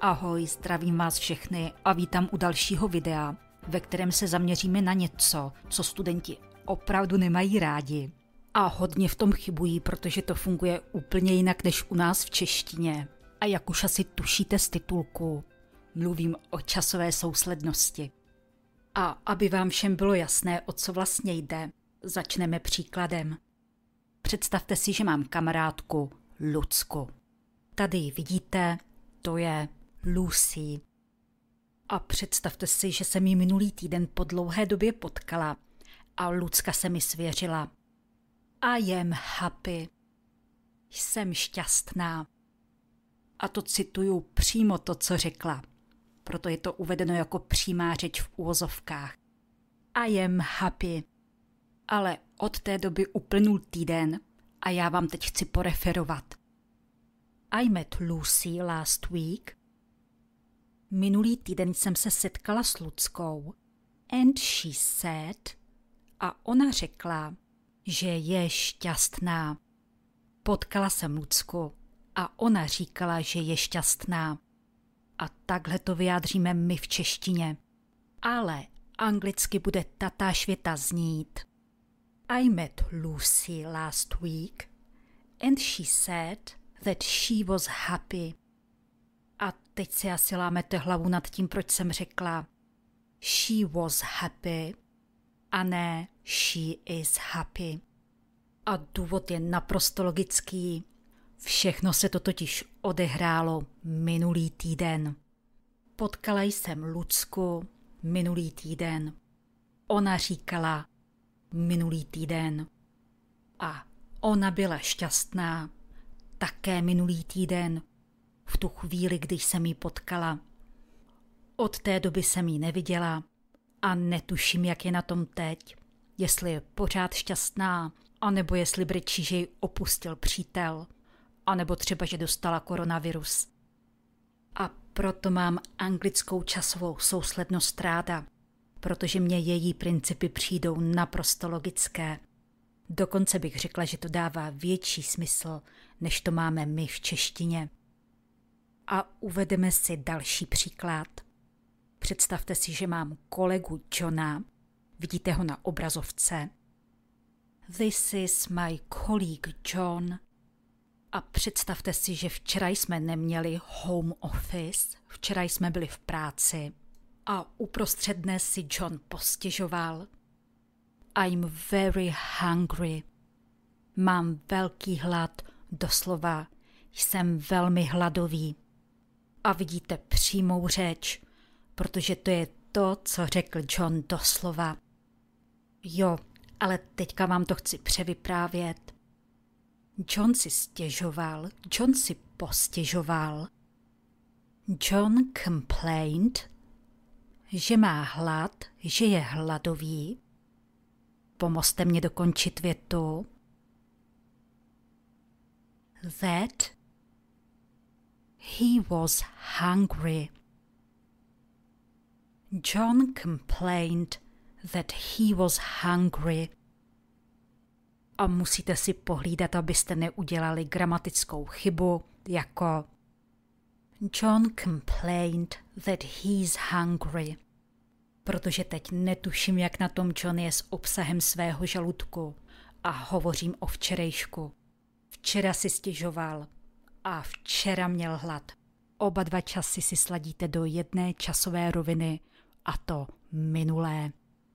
Ahoj, zdravím vás všechny a vítám u dalšího videa, ve kterém se zaměříme na něco, co studenti opravdu nemají rádi. A hodně v tom chybují, protože to funguje úplně jinak než u nás v češtině. A jak už asi tušíte z titulku, mluvím o časové souslednosti. A aby vám všem bylo jasné, o co vlastně jde, začneme příkladem. Představte si, že mám kamarádku Lucku. Tady ji vidíte, to je Lucy. A představte si, že jsem ji minulý týden po dlouhé době potkala a Lucka se mi svěřila. I am happy. Jsem šťastná. A to cituju přímo to, co řekla. Proto je to uvedeno jako přímá řeč v uvozovkách. I am happy. Ale od té doby uplynul týden a já vám teď chci poreferovat. I met Lucy last week. Minulý týden jsem se setkala s Luckou. And she said. A ona řekla, že je šťastná. Potkala jsem Lucku a ona říkala, že je šťastná. A takhle to vyjádříme my v češtině. Ale anglicky bude tatáž věta znít. I met Lucy last week and she said that she was happy. A teď si asi lámete hlavu nad tím, proč jsem řekla she was happy a ne she is happy. A důvod je naprosto logický. Všechno se to totiž odehrálo minulý týden. Potkala jsem Lucku minulý týden. Ona říkala minulý týden. A ona byla šťastná také minulý týden, v tu chvíli, když jsem ji potkala. Od té doby jsem ji neviděla a netuším, jak je na tom teď. Jestli je pořád šťastná, anebo jestli brečí, že ji opustil přítel, anebo třeba, že dostala koronavirus. A proto mám anglickou časovou souslednost ráda, protože mě její principy přijdou naprosto logické. Dokonce bych řekla, že to dává větší smysl, než to máme my v češtině. A uvedeme si další příklad. Představte si, že mám kolegu Johna, vidíte ho na obrazovce. This is my colleague John. A představte si, že včera jsme neměli home office, včera jsme byli v práci a uprostřed dne si John postěžoval. I'm very hungry. Mám velký hlad, doslova jsem velmi hladový. A vidíte přímou řeč, protože to je to, co řekl John doslova. Jo, ale teďka vám to chci převyprávět. John si stěžoval, John si postěžoval. John complained, že má hlad, že je hladový. Pomozte mě dokončit větu. That he was hungry. John complained that he was hungry. A musíte si pohlídat, abyste neudělali gramatickou chybu, jako John complained that he's hungry. Protože teď netuším, jak na tom John je s obsahem svého žaludku a hovořím o včerejšku. Včera si stěžoval a včera měl hlad. Oba dva časy si sladíte do jedné časové roviny, a to minulé.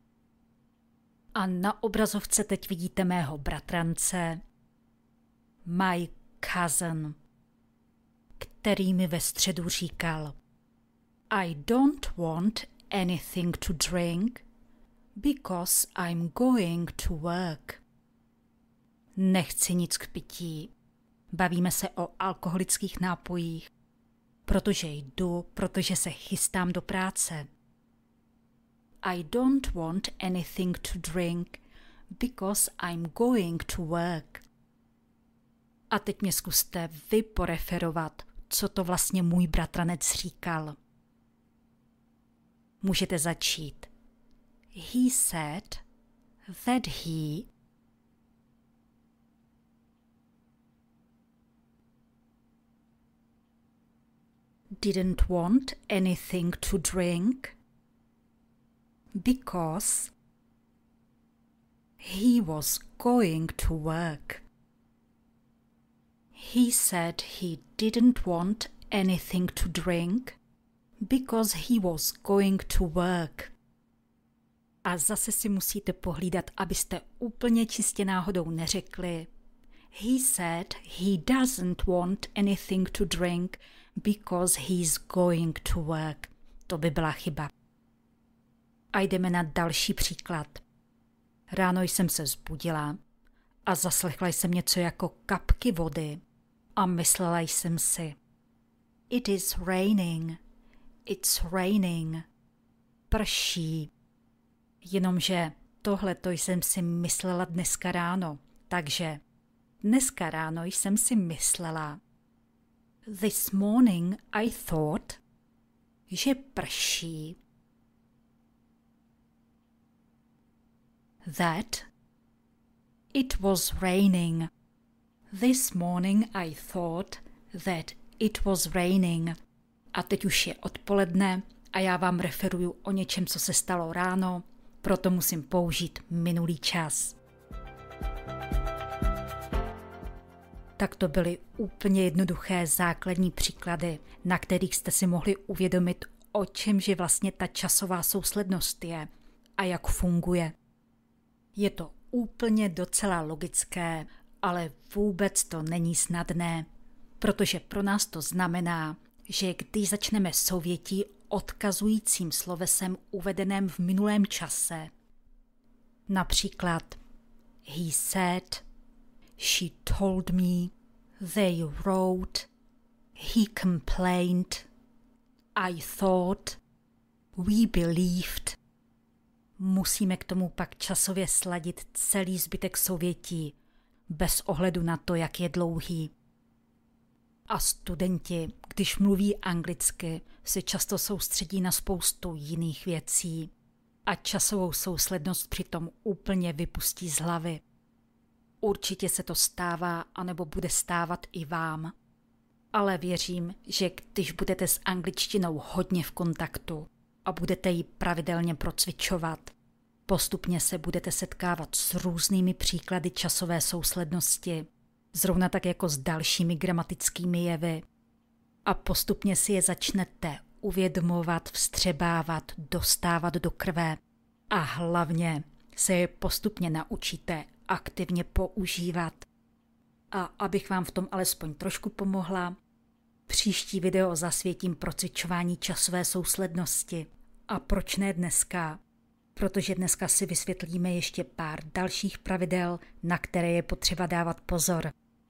A na obrazovce teď vidíte mého bratrance, my cousin, který mi ve středu říkal I don't want anything to drink because I'm going to work. Nechci nic k pití. Bavíme se o alkoholických nápojích, protože se chystám do práce. I don't want anything to drink because I'm going to work. A teď mě zkuste vy poreferovat, co to vlastně můj bratranec říkal. Můžete začít. He said that he didn't want anything to drink because he was going to work. He said he didn't want anything to drink because he was going to work. A zase si musíte pohlídat, abyste úplně čistě náhodou neřekli he said he doesn't want anything to drink because he's going to work. To by byla chyba. A jdeme na další příklad. Ráno jsem se vzbudila a zaslechla jsem něco jako kapky vody a myslela jsem si It is raining, it's raining. Prší. Jenomže tohleto jsem si myslela dneska ráno, takže dneska ráno jsem si myslela This morning I thought, že prší. That it was raining. This morning I thought that it was raining. A teď už je odpoledne a já vám referuju o něčem, co se stalo ráno, proto musím použít minulý čas. Tak to byly úplně jednoduché základní příklady, na kterých jste si mohli uvědomit, o čemže vlastně ta časová souslednost je a jak funguje. Je to úplně docela logické, ale vůbec to není snadné, protože pro nás to znamená, že když začneme souvětí odkazujícím slovesem uvedeném v minulém čase, například he said, she told me, they wrote, he complained, I thought, we believed, musíme k tomu pak časově sladit celý zbytek souvětí, bez ohledu na to, jak je dlouhý. A studenti, když mluví anglicky, se často soustředí na spoustu jiných věcí a časovou souslednost přitom úplně vypustí z hlavy. Určitě se to stává, anebo bude stávat i vám. Ale věřím, že když budete s angličtinou hodně v kontaktu a budete ji pravidelně procvičovat, postupně se budete setkávat s různými příklady časové souslednosti, zrovna tak jako s dalšími gramatickými jevy. A postupně si je začnete uvědomovat, vstřebávat, dostávat do krve. A hlavně se je postupně naučíte aktivně používat. A abych vám v tom alespoň trošku pomohla, příští video zasvětím procvičování časové souslednosti. A proč ne dneska? Protože dneska si vysvětlíme ještě pár dalších pravidel, na které je potřeba dávat pozor.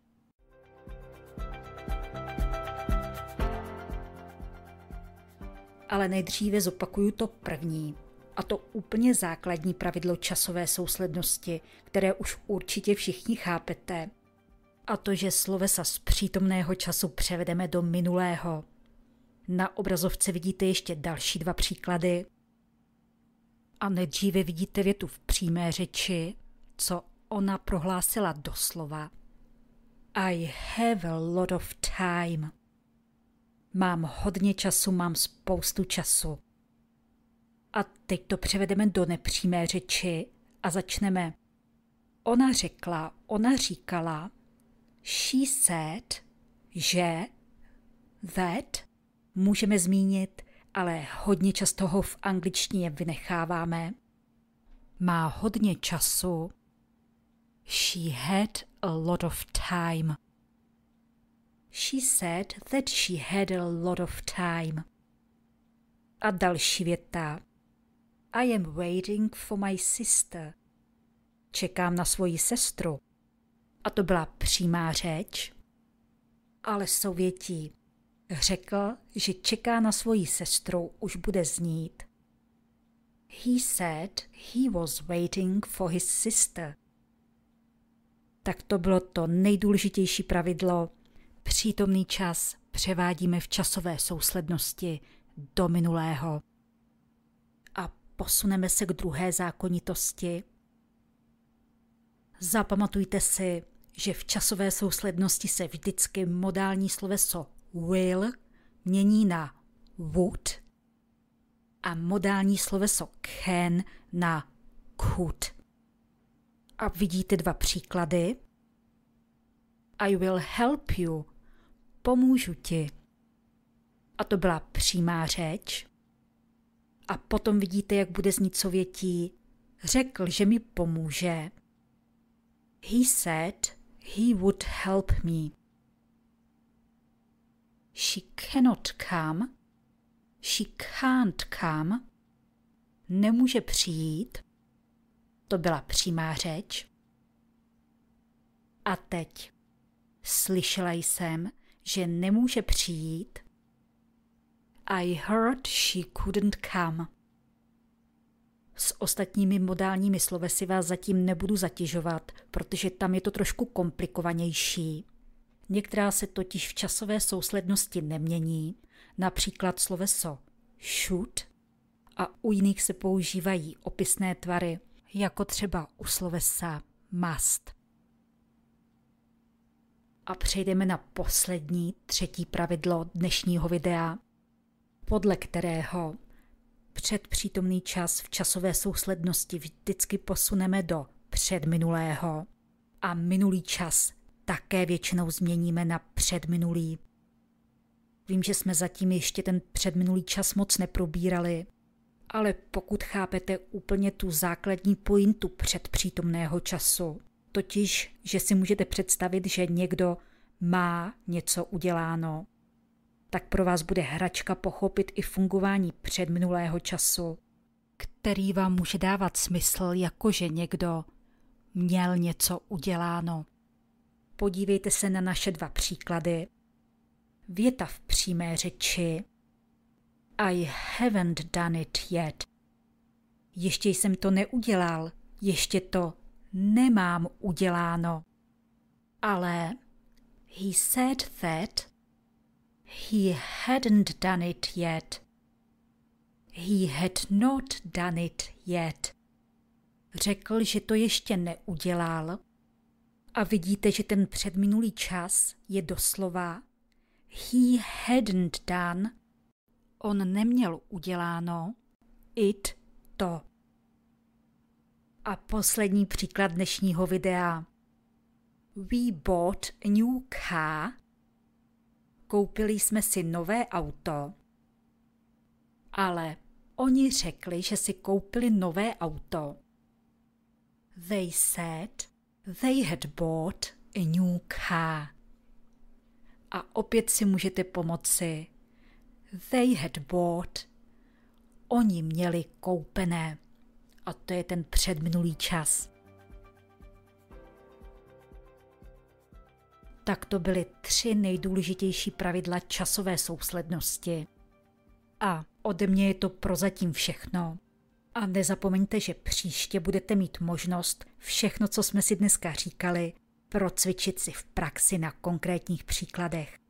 Ale nejdříve zopakuju to první, a to úplně základní pravidlo časové souslednosti, které už určitě všichni chápete, a to, že slovesa z přítomného času převedeme do minulého. Na obrazovce vidíte ještě další dva příklady. A nejdříve vidíte větu v přímé řeči, co ona prohlásila doslova. I have a lot of time. Mám hodně času, mám spoustu času. A teď to převedeme do nepřímé řeči a začneme. Ona řekla, ona říkala, she said, že, that, můžeme zmínit, ale hodně často ho v angličtině vynecháváme. Má hodně času. She had a lot of time. She said that she had a lot of time. A další věta. I am waiting for my sister. Čekám na svoji sestru. A to byla přímá řeč, ale souvětí. Řekl, že čeká na svoji sestru, už bude znít. He said he was waiting for his sister. Tak to bylo to nejdůležitější pravidlo. Přítomný čas převádíme v časové souslednosti do minulého. A posuneme se k druhé zákonitosti. Zapamatujte si, že v časové souslednosti se vždycky modální sloveso will mění na would a modální sloveso can na could. A vidíte 2 příklady. I will help you. Pomůžu ti. A to byla přímá řeč. A potom vidíte, jak bude znít souvětí. Řekl, že mi pomůže. He said he would help me. She cannot come. She can't come. Nemůže přijít. To byla přímá řeč. A teď. Slyšela jsem, že nemůže přijít. I heard she couldn't come. S ostatními modálními slovesy vás zatím nebudu zatěžovat, protože tam je to trošku komplikovanější. Některá se totiž v časové souslednosti nemění, například sloveso should, a u jiných se používají opisné tvary, jako třeba u slovesa must. A přejdeme na poslední, 3. pravidlo dnešního videa, podle kterého předpřítomný čas v časové souslednosti vždycky posuneme do předminulého a minulý čas také většinou změníme na předminulý. Vím, že jsme zatím ještě ten předminulý čas moc neprobírali, ale pokud chápete úplně tu základní pointu předpřítomného času, totiž, že si můžete představit, že někdo má něco uděláno, tak pro vás bude hračka pochopit i fungování předminulého času, který vám může dávat smysl, jakože někdo měl něco uděláno. Podívejte se na naše 2 příklady. Věta v přímé řeči I haven't done it yet. Ještě jsem to neudělal, ještě to nemám uděláno. Ale he said that he hadn't done it yet. He had not done it yet. Řekl, že to ještě neudělal. A vidíte, že ten předminulý čas je doslova he hadn't done. On neměl uděláno. It to. A poslední příklad dnešního videa. We bought a new car. Koupili jsme si nové auto. Ale oni řekli, že si koupili nové auto. They said they had bought a new car. A opět si můžete pomoci. They had bought. Oni měli koupené. A to je ten předminulý čas. Tak to byly 3 nejdůležitější pravidla časové souslednosti. A ode mě je to prozatím všechno. A nezapomeňte, že příště budete mít možnost všechno, co jsme si dneska říkali, procvičit si v praxi na konkrétních příkladech.